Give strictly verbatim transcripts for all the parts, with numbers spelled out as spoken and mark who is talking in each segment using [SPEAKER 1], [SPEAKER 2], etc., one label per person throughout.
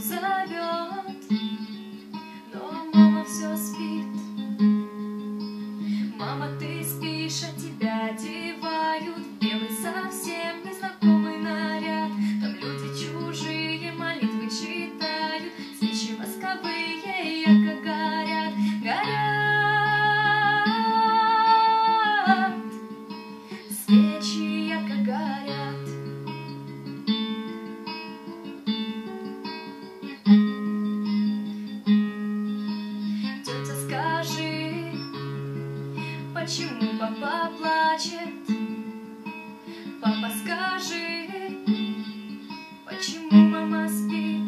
[SPEAKER 1] зовет, но мама все спит. Мама, ты спишь, а тебя одевают в белый совсем незнакомый наряд. Там люди чужие молитвы читают, свечи восковые ярко горят, горят, свечи ярко горят. Тетя, скажи, почему папа плачет? Папа, скажи, почему мама спит?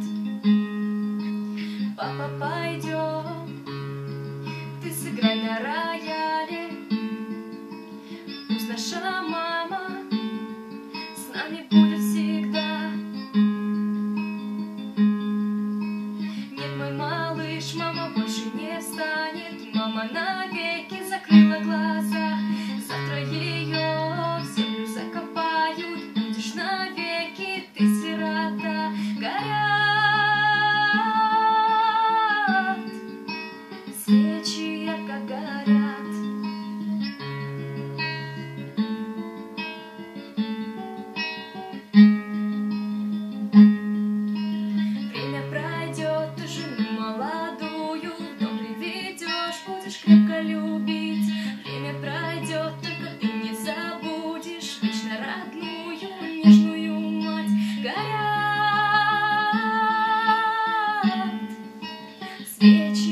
[SPEAKER 1] Папа, пойдем, ты сыграй на рояле. Пусть наша мама с нами будет всегда. Нет, мой малыш, мама больше не встанет. Мама навеки закрыла глаза. Завтра ее в землю закопают. Будешь навеки ты сирота. Горят, свечи ярко горят. Время пройдет, ты жену молодую в дом приведешь, будешь крепко любить. Время пройдет, только ты не забудешь вечно родную, нежную мать. Горят свечи